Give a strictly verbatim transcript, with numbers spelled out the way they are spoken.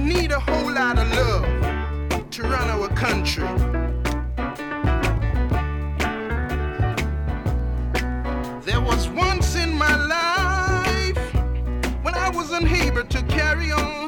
need a whole lot of love to run our country. There was once in my life when I was unable to carry on.